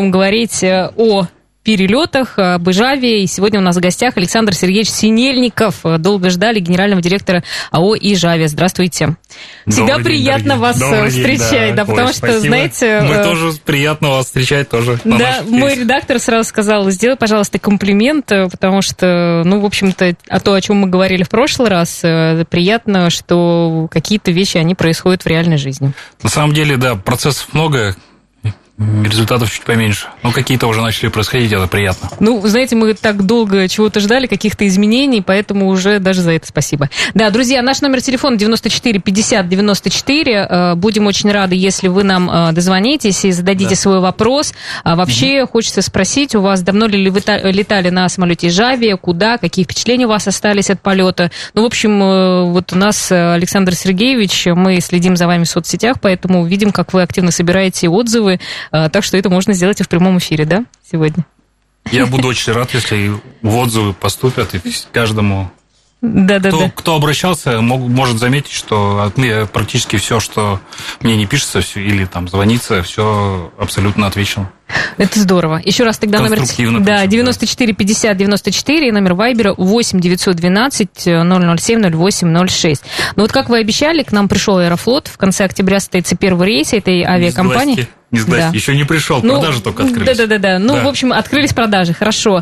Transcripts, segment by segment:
будем говорить о перелетах, об Ижаве. И сегодня у нас в гостях Александр Сергеевич Синельников. Долго ждали, генерального директора АО «Ижавия». Здравствуйте. Всегда приятно вас встречать, да, потому что, знаете... Мы тоже приятно вас встречать тоже. Да, мой редактор сразу сказал, сделай, пожалуйста, комплимент, потому что, ну, в общем-то, о чем мы говорили в прошлый раз, приятно, что какие-то вещи, они происходят в реальной жизни. На самом деле, да, процессов много, результатов чуть поменьше. Но какие-то уже начали происходить, это приятно. Ну, знаете, мы так долго чего-то ждали, каких-то изменений, поэтому уже даже за это спасибо. Да, друзья, наш номер телефона 94 50 94. Будем очень рады, если вы нам дозвонитесь и зададите свой вопрос. Вообще, хочется спросить, у вас давно ли вы летали на самолете Ижавия, куда, какие впечатления у вас остались от полета? Ну, в общем, вот у нас Александр Сергеевич, мы следим за вами в соцсетях, поэтому видим, как вы активно собираете отзывы. Так что это можно сделать и в прямом эфире, да, сегодня? Я буду очень рад, если в отзывы поступят, и каждому, кто обращался, может заметить, что практически все, что мне не пишется, или там звонится, все абсолютно отвечено. Это здорово. Еще раз тогда номер... Да, 94 50 94 и номер Вайбера 8 912 007 08 06. Ну вот как вы обещали, к нам пришел Аэрофлот. В конце октября состоится первый рейс этой авиакомпании. Не сдайте, еще не пришел, продажи только открылись. Да. Ну, в общем, открылись продажи, хорошо.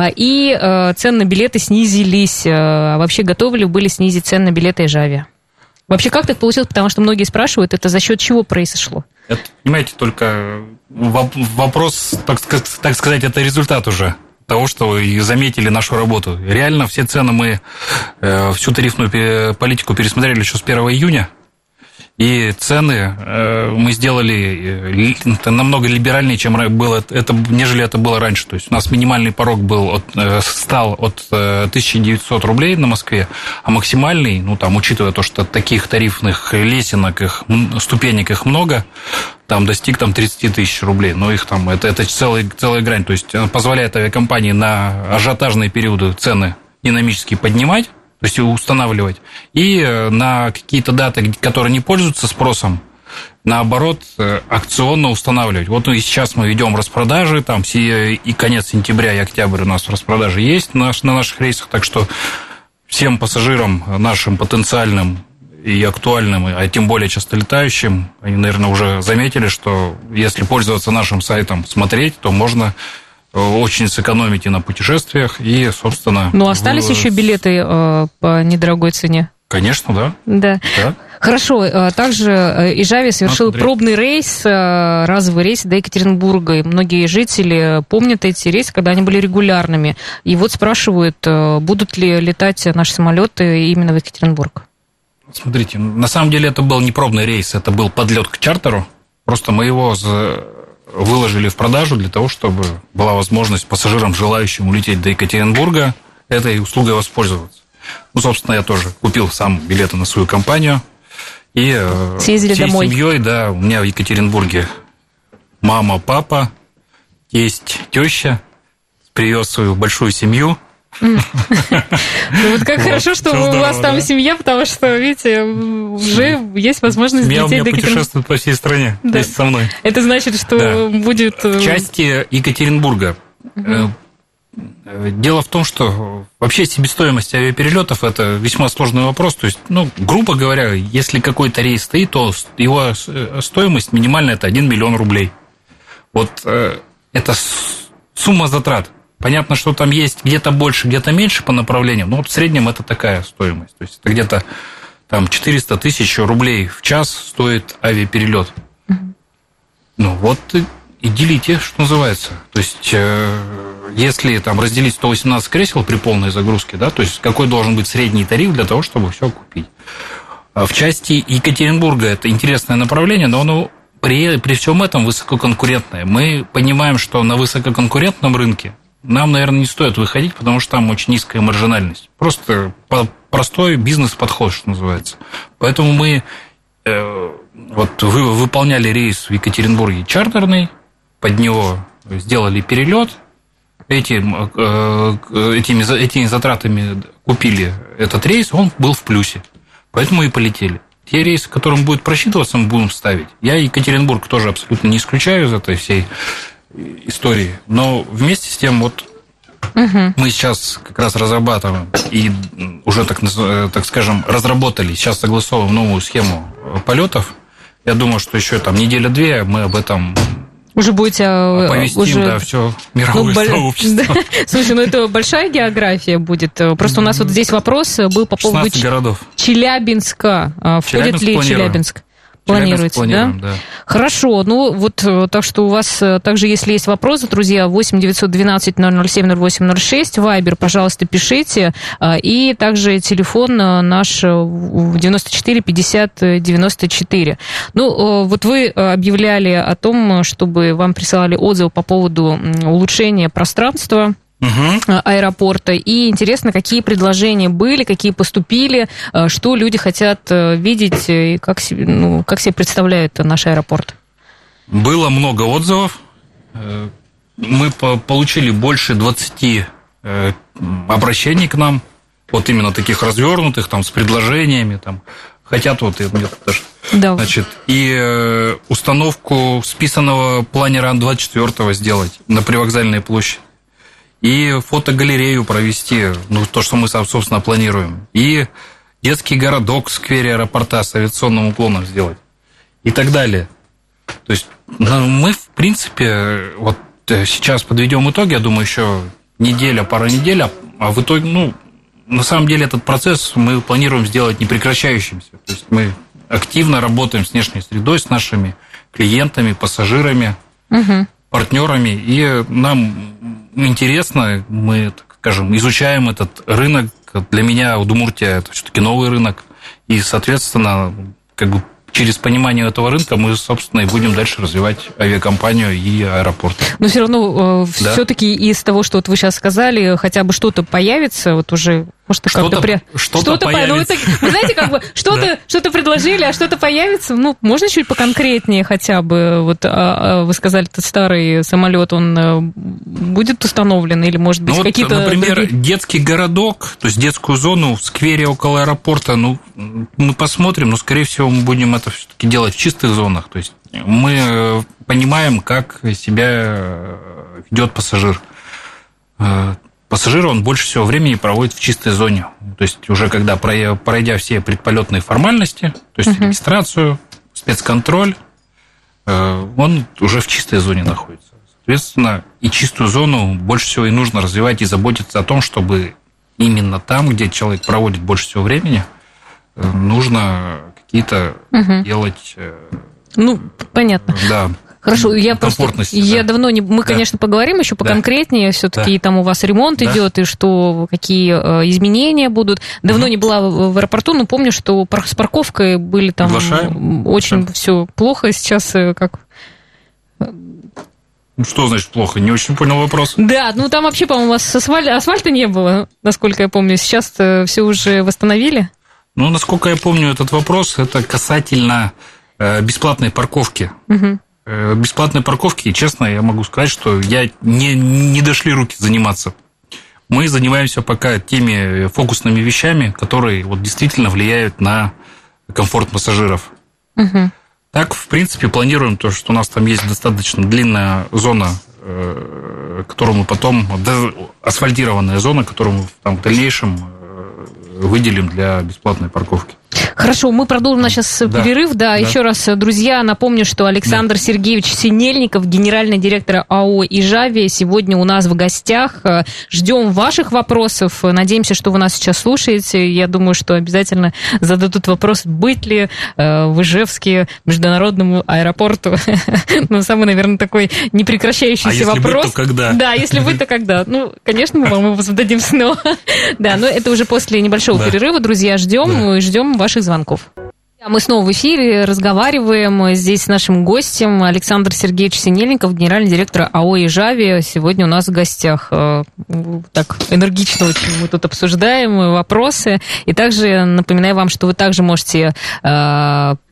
И цены на билеты снизились. Вообще готовы ли были снизить цены на билеты Ижавия? Вообще, как так получилось? Потому что многие спрашивают, это за счет чего произошло? Это, понимаете, только вопрос, так сказать, это результат уже того, что вы заметили нашу работу. Реально все цены мы, всю тарифную политику пересмотрели еще с 1 июня. И цены мы сделали намного либеральнее, нежели это было раньше. То есть у нас минимальный порог стал от 1900 рублей на Москве, а максимальный, ну там, учитывая то, что таких тарифных лесенок, ступенек их много, там достиг 30 тысяч рублей. Но их там, это целая грань. То есть позволяет авиакомпании на ажиотажные периоды цены динамически поднимать, то есть устанавливать, и на какие-то даты, которые не пользуются спросом, наоборот, акционно устанавливать. Вот и сейчас мы ведем распродажи, там и конец сентября и октябрь у нас распродажи есть на наших рейсах, так что всем пассажирам нашим потенциальным и актуальным, а тем более часто летающим, они, наверное, уже заметили, что если пользоваться нашим сайтом, смотреть, то можно очень сэкономить и на путешествиях, и, собственно... Ну, остались еще билеты по недорогой цене? Конечно, да. Хорошо. Также Ижавия совершил пробный рейс, разовый рейс до Екатеринбурга. И многие жители помнят эти рейсы, когда они были регулярными. И вот спрашивают, будут ли летать наши самолеты именно в Екатеринбург? Смотрите, на самом деле это был не пробный рейс, это был подлет к чартеру. Просто мы его выложили в продажу для того, чтобы была возможность пассажирам, желающим улететь до Екатеринбурга, этой услугой воспользоваться. Ну, собственно, я тоже купил сам билеты на свою компанию. И съездили всей домой. Семьей, да, у меня в Екатеринбурге мама, папа, тесть, теща. Привез свою большую семью. Ну, вот как хорошо, что у вас там семья, потому что, видите, уже есть возможность лететь до Екатеринбурга. Путешествует по всей стране, вместе со мной. Это значит, что будет... В части Екатеринбурга. Дело в том, что вообще себестоимость авиаперелетов – это весьма сложный вопрос. То есть, грубо говоря, если какой-то рейс стоит, то его стоимость минимальная – это 1 миллион рублей. Вот это сумма затрат. Понятно, что там есть где-то больше, где-то меньше по направлениям, но вот в среднем это такая стоимость. То есть это где-то там 400 тысяч рублей в час стоит авиаперелет. Ну вот и делите, что называется. То есть если там разделить 118 кресел при полной загрузке, да, то есть какой должен быть средний тариф для того, чтобы все купить. В части Екатеринбурга это интересное направление, но оно при всем этом высококонкурентное. Мы понимаем, что на высококонкурентном рынке нам, наверное, не стоит выходить, потому что там очень низкая маржинальность. Просто простой бизнес-подход, что называется. Поэтому мы выполняли рейс в Екатеринбурге чартерный, под него сделали перелет, этими затратами купили этот рейс, он был в плюсе. Поэтому и полетели. Те рейсы, которым будет просчитываться, мы будем ставить. Я Екатеринбург тоже абсолютно не исключаю из этой всей истории. Но вместе с тем вот мы сейчас как раз разрабатываем и уже, так скажем, разработали, сейчас согласовываем новую схему полетов. Я думаю, что еще там неделя-две мы об этом уже будете оповестим, все мировое сообщество. Да. Слушай, это большая география будет. Просто у нас вот здесь вопрос был по поводу городов. Челябинска. Входит ли Челябинск? Планируете, да? Хорошо, так что у вас также, если есть вопросы, друзья, 8-912-007-08-06, Вайбер, пожалуйста, пишите, и также телефон наш 94-50-94. Вот вы объявляли о том, чтобы вам присылали отзывы по поводу улучшения пространства аэропорта. И интересно, какие предложения были, какие поступили, что люди хотят видеть, и как себе представляют наш аэропорт. Было много отзывов. Мы получили больше 20 обращений к нам, вот именно таких развернутых, там, с предложениями, там, хотят даже. Да. Значит, и установку списанного планера Ан-24 сделать на привокзальной площади. И фотогалерею провести, то, что мы, собственно, планируем. И детский городок в сквере аэропорта с авиационным уклоном сделать. И так далее. То есть мы, в принципе, вот сейчас подведем итоги, я думаю, еще пара недель, а в итоге, на самом деле этот процесс мы планируем сделать непрекращающимся. То есть мы активно работаем с внешней средой, с нашими клиентами, пассажирами, партнерами, и нам интересно, мы, так скажем, изучаем этот рынок. Для меня Удмуртия – это все-таки новый рынок, и, соответственно, через понимание этого рынка мы, собственно, и будем дальше развивать авиакомпанию и аэропорт. Но все равно, все-таки из того, что вы сейчас сказали, хотя бы что-то появится, уже, может, что-то появится. Вы знаете, что-то предложили, а что-то появится, можно чуть поконкретнее хотя бы? Вы сказали, этот старый самолет, он будет установлен, или, может быть, какие-то... Например, детский городок, то есть детскую зону в сквере около аэропорта, мы посмотрим, но, скорее всего, мы будем это все-таки делать в чистых зонах. То есть мы понимаем, как себя ведет пассажир. Пассажир, он больше всего времени проводит в чистой зоне. То есть уже когда, пройдя все предполетные формальности, то есть регистрацию, спецконтроль, он уже в чистой зоне находится. Соответственно, и чистую зону больше всего и нужно развивать и заботиться о том, чтобы именно там, где человек проводит больше всего времени, нужно какие-то делать... понятно. Да. Хорошо, я давно не... Мы, конечно, поговорим еще поконкретнее, все-таки там у вас ремонт идет, и какие изменения будут. Давно не была в аэропорту, но помню, что с парковкой были там очень все плохо. Сейчас как... Что значит плохо? Не очень понял вопрос. Да, там вообще, по-моему, у вас асфальта не было, насколько я помню. Сейчас все уже восстановили? Насколько я помню этот вопрос, это касательно бесплатной парковки. Бесплатной парковки, честно, я могу сказать, что не дошли руки заниматься. Мы занимаемся пока теми фокусными вещами, которые действительно влияют на комфорт пассажиров. Так, в принципе, планируем то, что у нас там есть достаточно длинная зона, которую мы потом... асфальтированная зона, которую мы в дальнейшем выделим для бесплатной парковки. Хорошо, мы продолжим сейчас перерыв. Да, еще раз, друзья, напомню, что Александр Сергеевич Синельников, генеральный директор АО «Ижавия», сегодня у нас в гостях. Ждем ваших вопросов. Надеемся, что вы нас сейчас слушаете. Я думаю, что обязательно зададут вопрос, быть ли в Ижевске международному аэропорту. Самый, наверное, такой непрекращающийся вопрос. А если быть, то когда? Да, если быть, то когда? Конечно, мы вам его зададим снова. Да, но это уже после небольшого перерыва, друзья. Ждем ваших звонков. Мы снова в эфире, разговариваем здесь с нашим гостем Александр Сергеевич Синельников, генеральный директор АО «Ижавия». Сегодня у нас в гостях. Так энергично очень мы тут обсуждаем вопросы. И также напоминаю вам, что вы также можете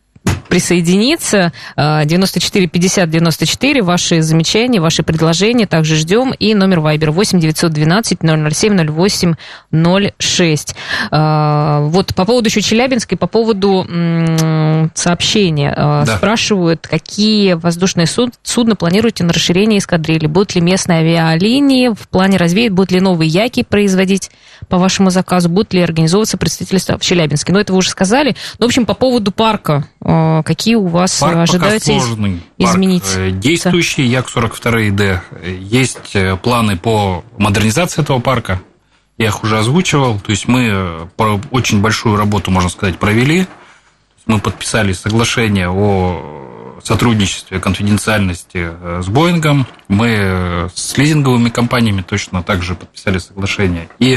присоединиться. 94 50 94, ваши замечания, ваши предложения также ждем. И номер Вайбер 8 912 007 08 06. Вот по поводу еще Челябинска и по поводу сообщения. Да. Спрашивают, какие воздушные судна планируете на расширение эскадрильи? Будут ли местные авиалинии в плане развеять? Будут ли новые яки производить по вашему заказу? Будут ли организовываться представительства в Челябинске? Ну, это вы уже сказали. Ну, в общем, по поводу парка, какие у вас ожидаются изменить? Парк действующий, Як-42D. Есть планы по модернизации этого парка. Я их уже озвучивал. То есть мы очень большую работу, можно сказать, провели. Мы подписали соглашение о сотрудничестве, конфиденциальности с Боингом. Мы с лизинговыми компаниями точно также подписали соглашение. И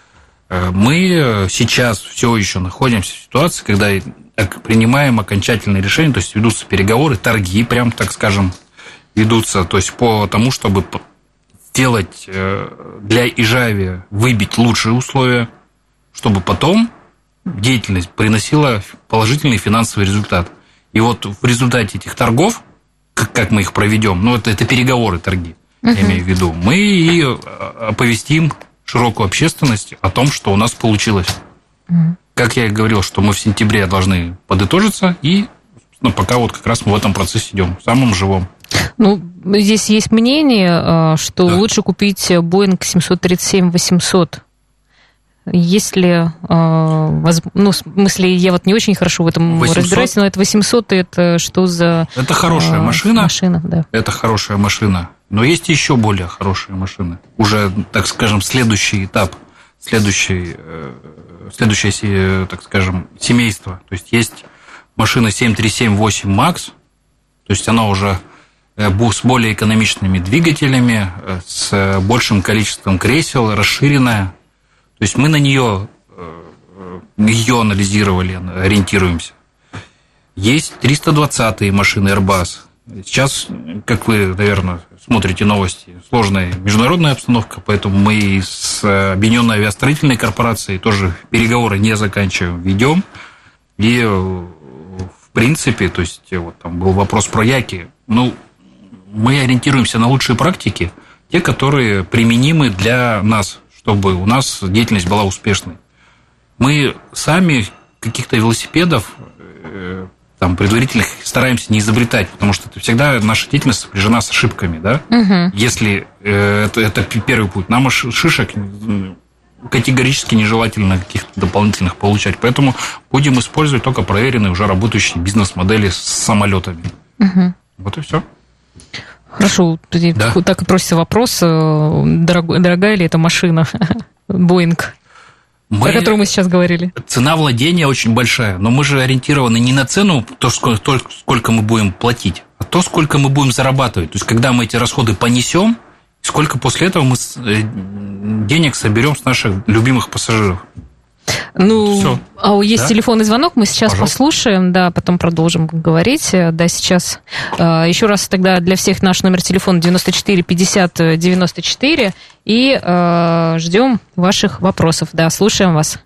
мы сейчас все еще находимся в ситуации, когда принимаем окончательные решения, то есть ведутся переговоры, торги, прям так скажем, ведутся, то есть по тому, чтобы сделать для Ижави, выбить лучшие условия, чтобы потом деятельность приносила положительный финансовый результат. И вот в результате этих торгов, как мы их проведем, ну, это переговоры, торги, я имею в виду, мы и оповестим широкую общественность о том, что у нас получилось. Как я и говорил, что мы в сентябре должны подытожиться, и пока вот как раз мы в этом процессе идем, самым живом. Ну, здесь есть мнение, что лучше купить Boeing 737-800. Если, ну, в смысле, я вот не очень хорошо в этом 800? Разбираюсь, но это 800, это что за... Это хорошая машина, да. Это хорошая машина, но есть еще более хорошие машины. Уже, так скажем, следующий этап, следующее, так скажем, семейство. То есть машина 737-8 MAX, то есть она уже с более экономичными двигателями, с большим количеством кресел, расширенная. То есть мы на нее анализировали, ориентируемся. Есть 320-е машины Airbus. Сейчас, как вы, наверное, смотрите новости, сложная международная обстановка, поэтому мы с Объединенной авиастроительной корпорацией тоже переговоры не заканчиваем, ведем. И, в принципе, то есть вот там был вопрос про яки. Ну, мы ориентируемся на лучшие практики, те, которые применимы для нас, чтобы у нас деятельность была успешной. Мы сами каких-то велосипедов там, предварительных стараемся не изобретать, потому что это всегда наша деятельность сопряжена с ошибками, да? Если это первый путь, нам шишек категорически нежелательно каких-то дополнительных получать, поэтому будем использовать только проверенные, уже работающие бизнес-модели с самолетами. Вот и все. Хорошо, так и просится вопрос, дорогая ли эта машина, Боинг, про которую мы сейчас говорили? Цена владения очень большая, но мы же ориентированы не на цену, то, сколько мы будем платить, а то, сколько мы будем зарабатывать. То есть, когда мы эти расходы понесем, сколько после этого мы денег соберем с наших любимых пассажиров. Ну, всё. Есть телефонный звонок, мы сейчас послушаем, да, потом продолжим говорить. Да, сейчас еще раз тогда для всех наш номер телефона 94 50 94 и ждем ваших вопросов. Да, слушаем вас.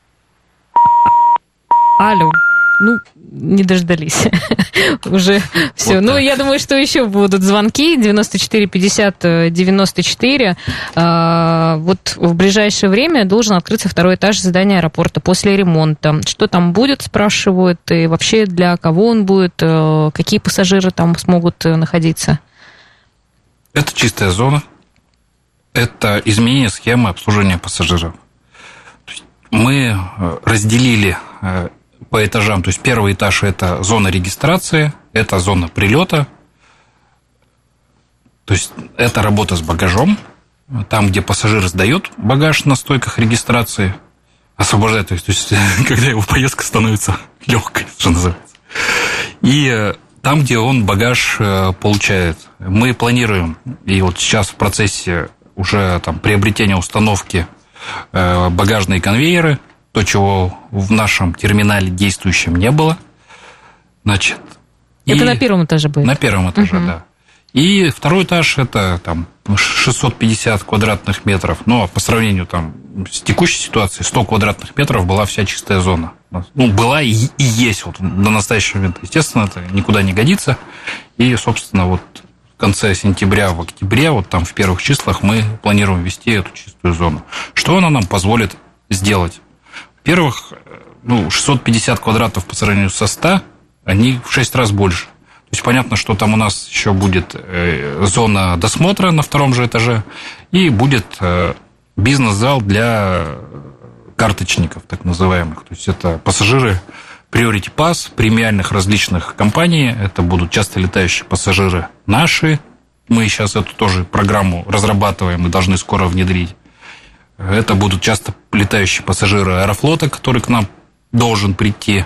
Алло. Ну, не дождались. Уже все. Вот, ну, я думаю, что еще будут звонки. 94 50 94. Вот в ближайшее время должен открыться второй этаж здания аэропорта после ремонта. Что там будет, спрашивают, и вообще для кого он будет, какие пассажиры там смогут находиться? Это чистая зона. Это изменение схемы обслуживания пассажиров. Мы разделили по этажам, то есть первый этаж – это зона регистрации, это зона прилета, то есть это работа с багажом, там, где пассажир сдает багаж на стойках регистрации, освобождает, то есть когда его поездка становится легкой, что называется, и там, где он багаж получает. Мы планируем, и вот сейчас в процессе уже там приобретения установки багажные конвейеры, то, чего в нашем терминале действующем не было. Значит, это на первом этаже будет? На первом этаже, да. И второй этаж – это там 650 квадратных метров. Но по сравнению там, с текущей ситуацией 100 квадратных метров была вся чистая зона. была и есть вот до настоящего момента. Естественно, это никуда не годится. И, собственно, вот в конце сентября, в октябре, вот там в первых числах мы планируем ввести эту чистую зону. Что она нам позволит сделать? Во-первых, 650 квадратов по сравнению со 100, они в 6 раз больше. То есть понятно, что там у нас еще будет зона досмотра на втором же этаже, и будет бизнес-зал для карточников, так называемых. То есть это пассажиры Priority Pass, премиальных различных компаний, это будут часто летающие пассажиры наши. Мы сейчас эту тоже программу разрабатываем и должны скоро внедрить. Это будут часто летающие пассажиры Аэрофлота, который к нам должен прийти.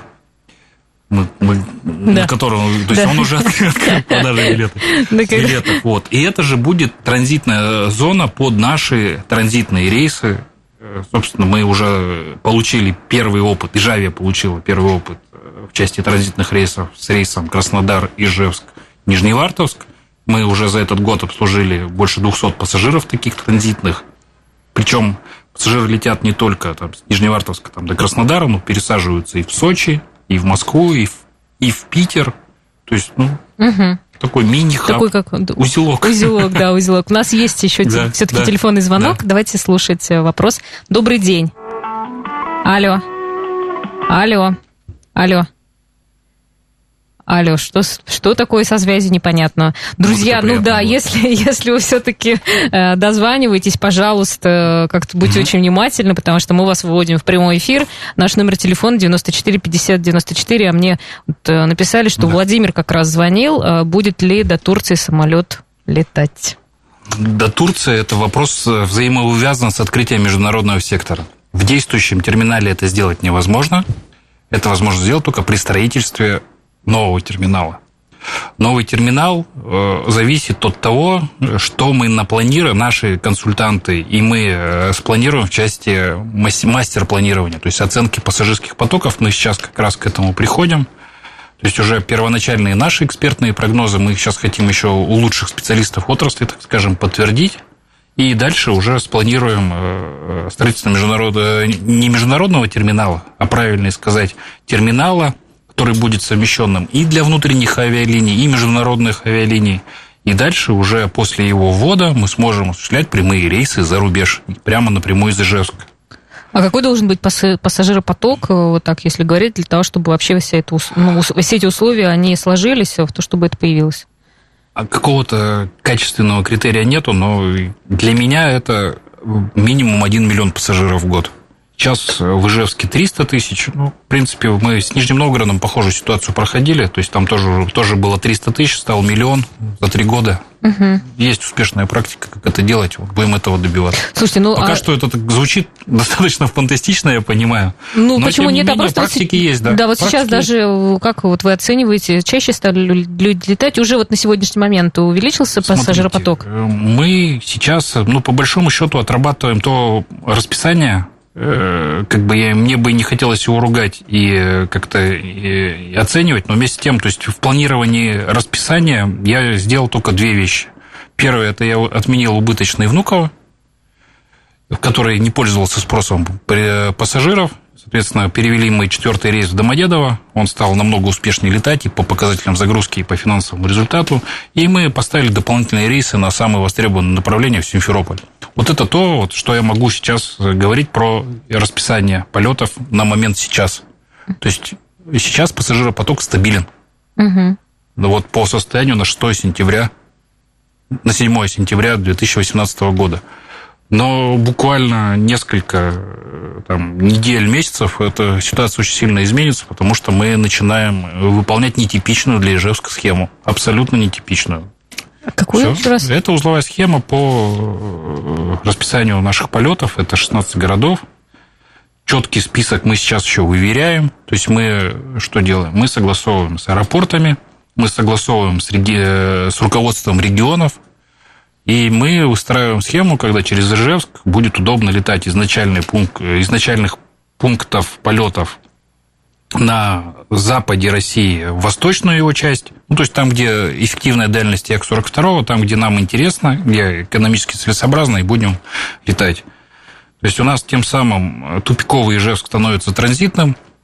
На котором, то есть он уже открыл продажи билетов. Вот. И это же будет транзитная зона под наши транзитные рейсы. Собственно, мы уже получили первый опыт, Ижавия получила первый опыт в части транзитных рейсов с рейсом Краснодар, Ижевск, Нижневартовск. Мы уже за этот год обслужили больше 200 пассажиров таких транзитных. Причем пассажиры летят не только там, с Нижневартовска до Краснодара, но пересаживаются и в Сочи, и в Москву, и в Питер. То есть, такой мини-хаб, такой как узелок. Узелок. У нас есть еще все-таки телефонный звонок. Да. Давайте слушать вопрос. Добрый день. Алло, что такое со связью, непонятно. Друзья, если вы все-таки дозваниваетесь, пожалуйста, как-то будьте очень внимательны, потому что мы вас выводим в прямой эфир. Наш номер телефона 94 50 94, а мне написали, что Владимир как раз звонил. Будет ли до Турции самолет летать? До Турции это вопрос взаимоувязан с открытием международного сектора. В действующем терминале это сделать невозможно. Это возможно сделать только при строительстве нового терминала. Новый терминал зависит от того, что мы напланируем, наши консультанты, и мы спланируем в части мастер-планирования, то есть оценки пассажирских потоков. Мы сейчас как раз к этому приходим. То есть уже первоначальные наши экспертные прогнозы мы сейчас хотим еще у лучших специалистов отрасли, так скажем, подтвердить. И дальше уже спланируем строительство не международного терминала, а правильно сказать, терминала, который будет совмещенным и для внутренних авиалиний, и международных авиалиний. И дальше уже после его ввода мы сможем осуществлять прямые рейсы за рубеж, прямо напрямую из Ижевска. А какой должен быть пассажиропоток, вот так, если говорить, для того, чтобы вообще все эти условия, они сложились, в то, чтобы это появилось? Какого-то качественного критерия нету, но для меня это минимум 1 миллион пассажиров в год. Сейчас в Ижевске 300 тысяч. В принципе, мы с Нижним Новгородом похожую ситуацию проходили. То есть там тоже было 300 тысяч, стал миллион за 3 года. Есть успешная практика, как это делать. Будем этого добиваться. Слушайте, пока что это так звучит достаточно фантастично, я понимаю. Но почему нет? Практики есть, да. Да, вот сейчас даже, как вот вы оцениваете, чаще стали люди летать? Уже вот на сегодняшний момент увеличился пассажиропоток? Мы сейчас, по большому счету, отрабатываем то расписание, мне бы не хотелось его ругать и как-то оценивать, но вместе с тем, то есть в планировании расписания я сделал только 2 вещи. Первое, это я отменил убыточный Внуково, который не пользовался спросом пассажиров. Соответственно, перевели мы 4-й рейс в Домодедово, он стал намного успешнее летать и по показателям загрузки, и по финансовому результату, и мы поставили дополнительные рейсы на самые востребованные направления в Симферополь. Вот это то, что я могу сейчас говорить про расписание полетов на момент сейчас. То есть сейчас пассажиропоток стабилен. Вот по состоянию на 6 сентября, на 7 сентября 2018 года. Но буквально несколько недель, месяцев эта ситуация очень сильно изменится, потому что мы начинаем выполнять нетипичную для Ижевска схему. Абсолютно нетипичную. Какую еще раз? Это узловая схема по расписанию наших полетов. Это 16 городов. Четкий список мы сейчас еще выверяем. То есть мы что делаем? Мы согласовываем с аэропортами, мы согласовываем с руководством регионов. И мы выстраиваем схему, когда через Ижевск будет удобно летать из начальных пунктов полетов на западе России в восточную его часть. То есть там, где эффективная дальность Як-42, там, где нам интересно, где экономически целесообразно, и будем летать. То есть у нас тем самым тупиковый Ижевск становится транзитным,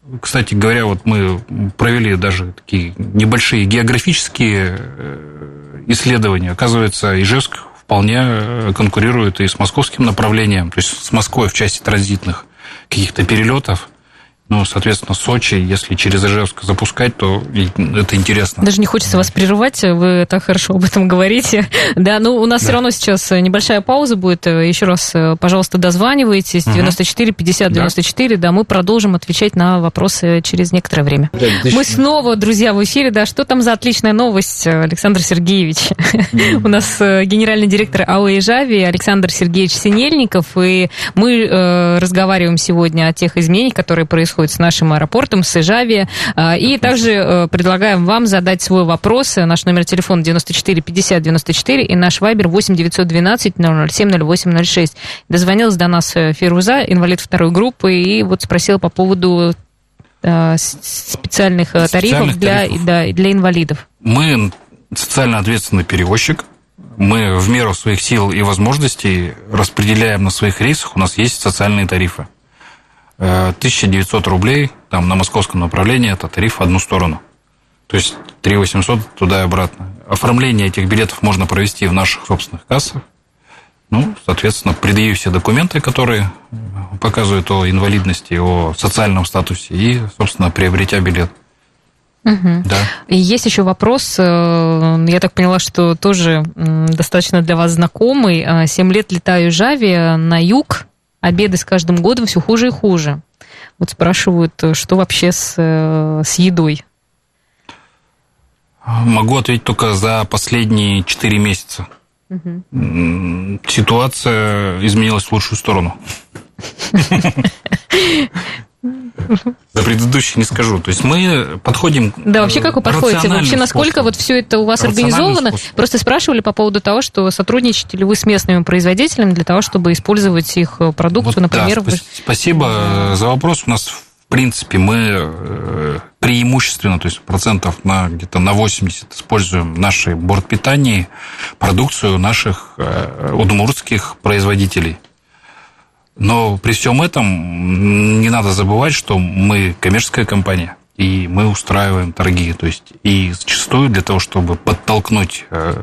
Кстати говоря, вот мы провели даже такие небольшие географические исследования. Оказывается, Ижевск вполне конкурирует и с московским направлением, то есть с Москвой в части транзитных каких-то перелетов. Ну, соответственно, Сочи, если через Ижевск запускать, то это интересно. Даже не хочется вас прерывать, вы так хорошо об этом говорите. Да, ну, у нас все равно сейчас небольшая пауза будет. Еще раз, пожалуйста, дозванивайтесь. 94 50 94, да, мы продолжим отвечать на вопросы через некоторое время. Мы снова, друзья, в эфире. Да, что там за отличная новость, Александр Сергеевич? У нас генеральный директор АО «Ижави» Александр Сергеевич Синельников, и мы разговариваем сегодня о тех изменениях, которые происходят с нашим аэропортом, с Ижави. И также предлагаем вам задать свой вопрос. Наш номер телефона 94 50 94 и наш вайбер 8 912 007 08 06. Дозвонилась до нас Фируза, инвалид второй группы, и вот спросила по поводу специальных тарифов для инвалидов. Мы социально ответственный перевозчик. Мы в меру своих сил и возможностей распределяем на своих рейсах. У нас есть социальные тарифы. 1900 рублей там, на московском направлении – это тариф в одну сторону. То есть 3800 туда и обратно. Оформление этих билетов можно провести в наших собственных кассах. Ну, соответственно, предъявив все документы, которые показывают о инвалидности, о социальном статусе, и, собственно, приобретя билет. Угу. Да. И есть еще вопрос, я так поняла, что тоже достаточно для вас знакомый. 7 лет летаю Ижави на юг. Обеды с каждым годом все хуже и хуже. Вот спрашивают, что вообще с едой? Могу ответить только за последние 4 месяца. Угу. Ситуация изменилась в лучшую сторону. За предыдущий не скажу. То есть мы подходим. Да, вообще как вы подходите? Вообще насколько вот все это у вас организовано? Просто спрашивали по поводу того, что сотрудничаете ли вы с местными производителями для того, чтобы использовать их продукцию, вот, например. Да, спасибо за вопрос. У нас, в принципе, мы преимущественно, то есть процентов на где-то на 80 используем в нашей бортпитании продукцию наших удмуртских производителей. Но при всем этом не надо забывать, что мы коммерческая компания, и мы устраиваем торги. То есть, и зачастую для того, чтобы подтолкнуть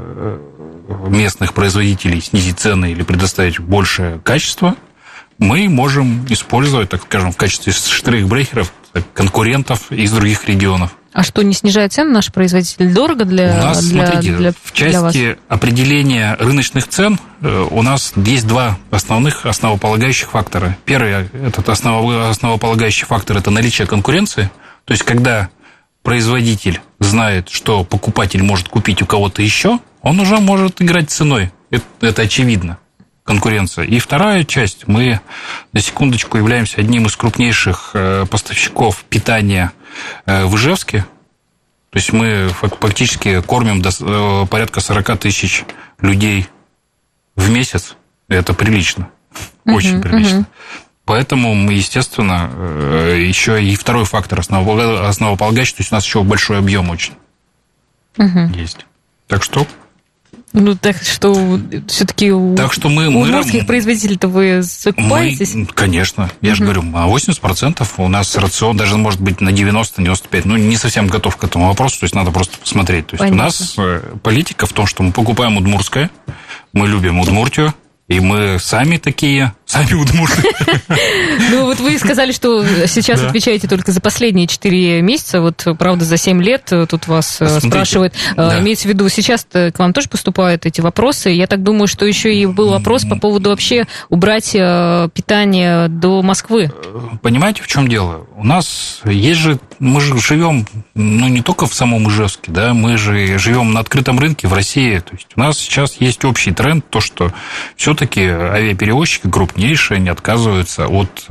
местных производителей, снизить цены или предоставить большее качество, мы можем использовать, так скажем, в качестве штрихбрехеров конкурентов из других регионов. А что, не снижает цены наш производитель? Дорого для у нас, смотрите, в части определения рыночных цен у нас есть два основополагающих фактора. Первый этот основополагающий фактор – это наличие конкуренции. То есть, когда производитель знает, что покупатель может купить у кого-то еще, он уже может играть ценой. Это очевидно. Конкуренция. И вторая часть. Мы, на секундочку, являемся одним из крупнейших поставщиков питания в Ижевске. То есть мы фактически кормим порядка 40 тысяч людей в месяц. Это прилично. Очень прилично. Поэтому мы, естественно, еще и второй фактор основополагающий. То есть у нас еще большой объем очень есть. Так что... Ну, так что все-таки у удмуртских производителей-то вы закупаетесь? Конечно. Я же говорю, на 80% у нас рацион даже может быть на 90-95%. Ну, не совсем готов к этому вопросу, то есть надо просто посмотреть. То есть у нас политика в том, что мы покупаем удмуртское, мы любим Удмуртию, и мы сами такие, сами удмурты. Ну, вот вы сказали, что сейчас отвечаете только за последние 4 месяца. Вот, правда, за 7 лет тут вас спрашивают. Имеется в виду, сейчас к вам тоже поступают эти вопросы. Я так думаю, что еще и был вопрос по поводу вообще убрать питание до Москвы. Понимаете, в чем дело? У нас есть же... Мы же живем, ну, не только в самом Ижевске, да, мы же живем на открытом рынке в России. То есть у нас сейчас есть общий тренд, то, что все-таки авиаперевозчики крупнейшие не отказываются от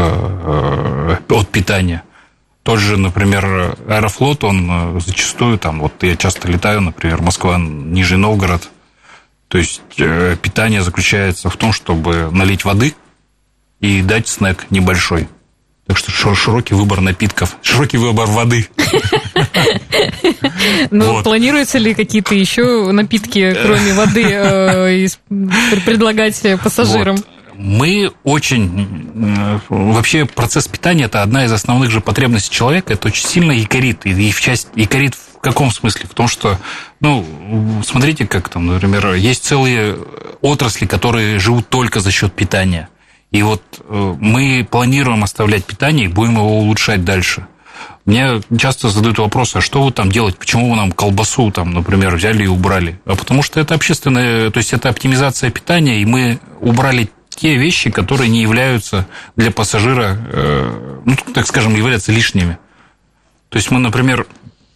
питания. Тот же, например, Аэрофлот, он зачастую, там, вот я часто летаю, например, Москва, Нижний Новгород. То есть питание заключается в том, чтобы налить воды и дать снэк небольшой. Так что широкий выбор напитков, широкий выбор воды. Ну, планируются ли какие-то еще напитки, кроме воды, предлагать пассажирам? Мы очень... Вообще процесс питания – это одна из основных же потребностей человека. Это очень сильно якорит. Якорит в каком смысле? В том, что, смотрите, как там, например, есть целые отрасли, которые живут только за счет питания. И вот мы планируем оставлять питание и будем его улучшать дальше. Мне часто задают вопрос, а что вы там делаете, почему вы нам колбасу, там, например, взяли и убрали? А потому что это общественная, то есть это оптимизация питания, и мы убрали те вещи, которые не являются для пассажира, так скажем, являются лишними. То есть мы, например,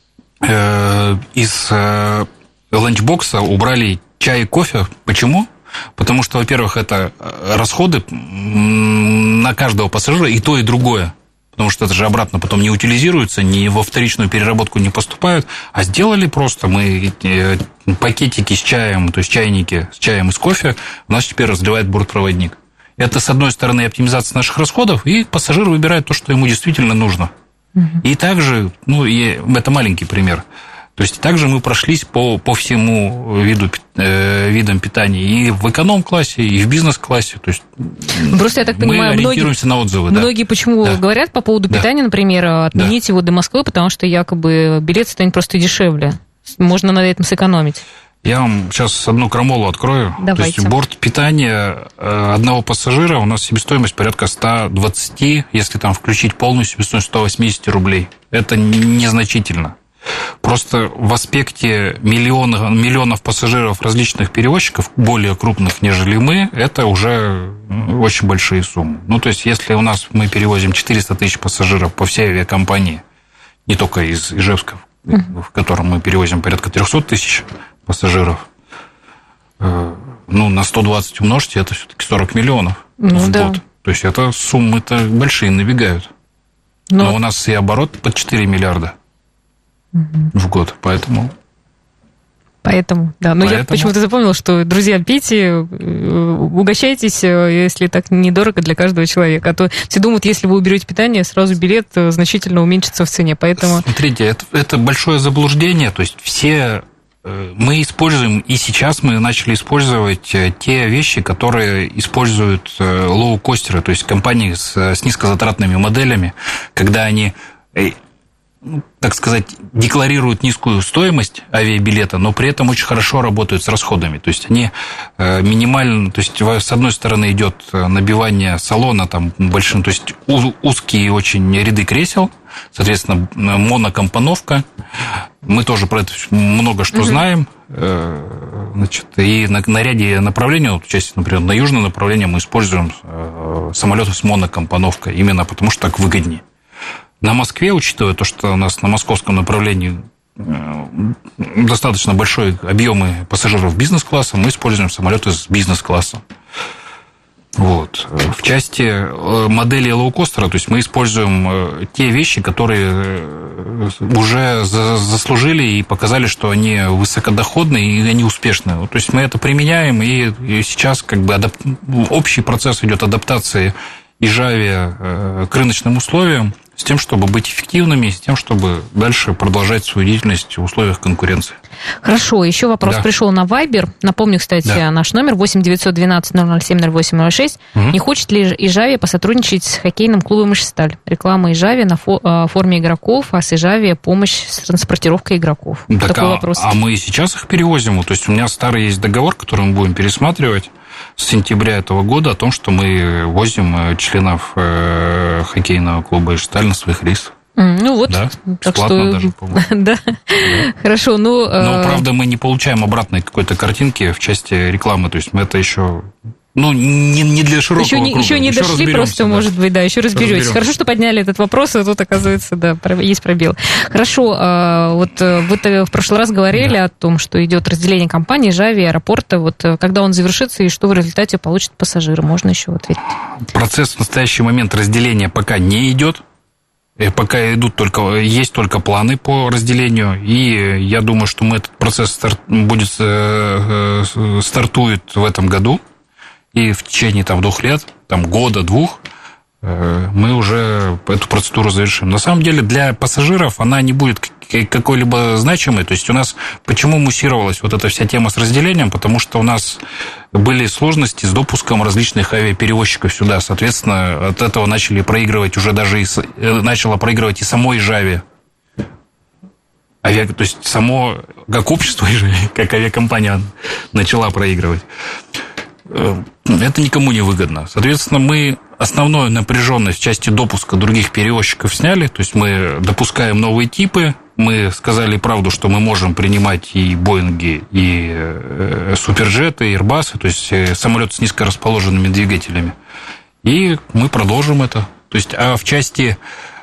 из ланчбокса убрали чай и кофе. Почему? Потому что, во-первых, это расходы на каждого пассажира и то, и другое. Потому что это же обратно потом не утилизируется, ни во вторичную переработку не поступают, а сделали просто мы пакетики с чаем, то есть чайники с чаем и с кофе у нас теперь разливает бортпроводник. Это, с одной стороны, оптимизация наших расходов, и пассажир выбирает то, что ему действительно нужно. И также, это маленький пример, то есть также мы прошлись по всему видам питания и в эконом-классе, и в бизнес-классе. То есть просто, я так понимаю, мы ориентируемся на отзывы. Многие почему говорят по поводу питания, например, отменить его до Москвы, потому что якобы билет станет просто дешевле. Можно на этом сэкономить. Я вам сейчас одну крамолу открою. Давайте. То есть борт питания одного пассажира у нас себестоимость порядка 120, если там включить полную себестоимость, 180 рублей. Это незначительно. Просто в аспекте миллионов пассажиров различных перевозчиков, более крупных, нежели мы, это уже очень большие суммы. То есть, если у нас мы перевозим 400 тысяч пассажиров по всей авиакомпании, не только из Ижевска, в котором мы перевозим порядка 300 тысяч пассажиров, на 120 умножьте, это все-таки 40 миллионов в год. То есть, это суммы-то большие набегают. Но у нас и оборот под 4 миллиарда. В год, поэтому, да. Но я почему-то запомнила, что, друзья, пейте, угощайтесь, если так недорого для каждого человека. А то все думают, если вы уберете питание, сразу билет значительно уменьшится в цене. Поэтому... Смотрите, это большое заблуждение. То есть мы используем, и сейчас мы начали использовать те вещи, которые используют лоукостеры, то есть компании с низкозатратными моделями, когда они... так сказать, декларируют низкую стоимость авиабилета, но при этом очень хорошо работают с расходами. То есть они минимально, то есть с одной стороны идет набивание салона там большим, то есть узкие очень ряды кресел, соответственно, монокомпоновка. Мы тоже про это много что знаем. И на ряде направлений, в части, например, на южное направление мы используем самолеты с монокомпоновкой, именно потому что так выгоднее. На Москве, учитывая то, что у нас на московском направлении достаточно большой объемы пассажиров бизнес-класса, мы используем самолеты с бизнес-классом. В части модели лоукостера, то есть мы используем те вещи, которые уже заслужили и показали, что они высокодоходные и они успешные. То есть мы это применяем, и сейчас общий процесс идет адаптации Ижавия к рыночным условиям, с тем, чтобы быть эффективными, с тем, чтобы дальше продолжать свою деятельность в условиях конкуренции. Хорошо, еще вопрос пришел на Viber. Напомню, кстати, наш номер 8-912-007-0806. Не хочет ли Ижавия посотрудничать с хоккейным клубом «Ижсталь»? Реклама Ижавия на форме игроков, а с Ижавия помощь с транспортировкой игроков. Такой вопрос. А мы сейчас их перевозим. То есть у меня старый есть договор, который мы будем пересматривать с сентября этого года, о том, что мы возим членов хоккейного клуба «Ижсталь» на своих рейсах. Так бесплатно что... даже, по-моему. Да, хорошо. Но, правда, мы не получаем обратной какой-то картинки в части рекламы, то есть мы это еще... не для широкого круга. Еще не дошли просто, может быть, еще разберетесь. Хорошо, что подняли этот вопрос, а тут, оказывается, есть пробел. Хорошо, вы в прошлый раз говорили о том, что идет разделение компании Ижавия, аэропорта, когда он завершится и что в результате получат пассажиры, можно еще ответить? Процесс в настоящий момент разделения пока не идет. Пока есть только планы по разделению, и я думаю, что этот процесс стартует в этом году. И в течение 2 лет, года-2, мы уже эту процедуру завершим. На самом деле для пассажиров она не будет какой-либо значимой. То есть у нас почему муссировалась вот эта вся тема с разделением? Потому что у нас были сложности с допуском различных авиаперевозчиков сюда. Соответственно, от этого начали проигрывать уже даже начало проигрывать и самой Ижаве. То есть само как общество, как авиакомпания начала проигрывать. Это никому не выгодно. Соответственно, мы основную напряженность в части допуска других перевозчиков сняли. То есть мы допускаем новые типы. Мы сказали правду, что мы можем принимать и Боинги, и Суперджеты, и Airbus, то есть самолеты с низкорасположенными двигателями. И мы продолжим это. То есть, а в части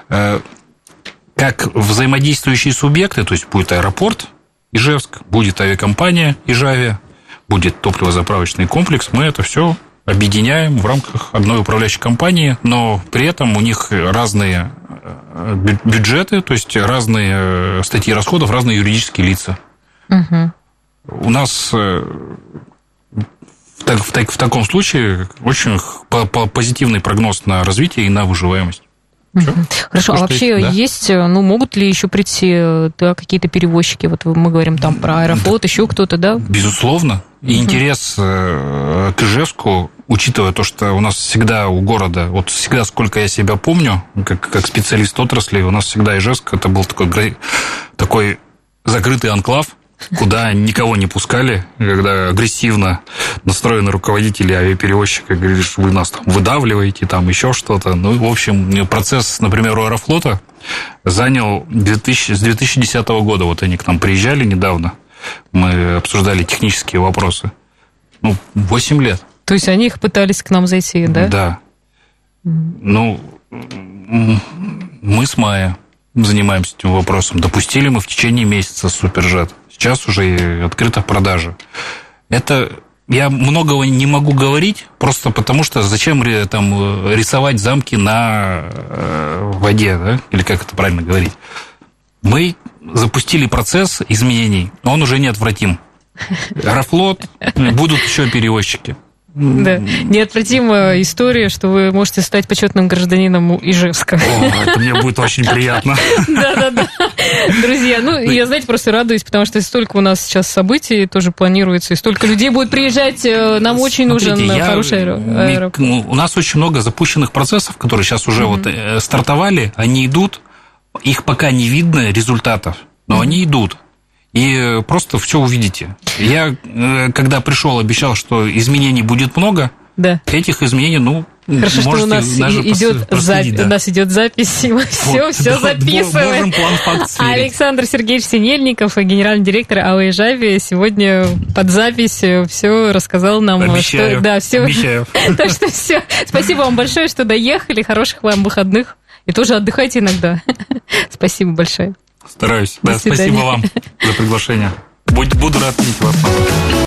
как взаимодействующие субъекты, то есть будет аэропорт Ижевск, будет авиакомпания Ижавия, будет топливозаправочный комплекс, мы это все объединяем в рамках одной управляющей компании, но при этом у них разные бюджеты, то есть разные статьи расходов, разные юридические лица. Угу. У нас в таком случае очень позитивный прогноз на развитие и на выживаемость. Хорошо, а вообще есть, могут ли еще прийти какие-то перевозчики? Вот мы говорим там про Аэрофлот, еще кто-то, да? Безусловно. И интерес к Ижевску, учитывая то, что у нас всегда у города, вот всегда, сколько я себя помню, как специалист отрасли, у нас всегда Ижевск, это был такой закрытый анклав, куда никого не пускали, когда агрессивно настроены руководители авиаперевозчика, говорили, что вы нас там выдавливаете, там еще что-то. Ну, в общем, процесс, например, у Аэрофлота занял с 2010 года. Вот они к нам приезжали недавно, мы обсуждали технические вопросы. 8 лет. То есть они их пытались к нам зайти, да? Да. Мы с мая занимаемся этим вопросом. Допустили мы в течение месяца Суперджет. Сейчас уже открыта продажа. Это я многого не могу говорить, просто потому что зачем там рисовать замки на воде, да? Или как это правильно говорить? Мы запустили процесс изменений, он уже неотвратим. Аэрофлот, будут еще перевозчики. Да, неотвратимая история, что вы можете стать почетным гражданином Ижевска. Это мне будет очень приятно. Да. Друзья, я, знаете, просто радуюсь, потому что столько у нас сейчас событий тоже планируется, и столько людей будет приезжать, нам очень нужен хороший аэропорт. У нас очень много запущенных процессов, которые сейчас уже стартовали, они идут, их пока не видно результатов, но они идут. И просто все увидите. Я, когда пришел, обещал, что изменений будет много. Да. Этих изменений, хорошо, что у нас идет запись, и мы все записываем. Александр Сергеевич Синельников, генеральный директор АО «Ижавия», сегодня под запись все рассказал нам. Обещаю. Обещаю. Так что все. Спасибо вам большое, что доехали. Хороших вам выходных. И тоже отдыхайте иногда. Спасибо большое. Стараюсь. Да, спасибо вам за приглашение. Буду рад видеть вас.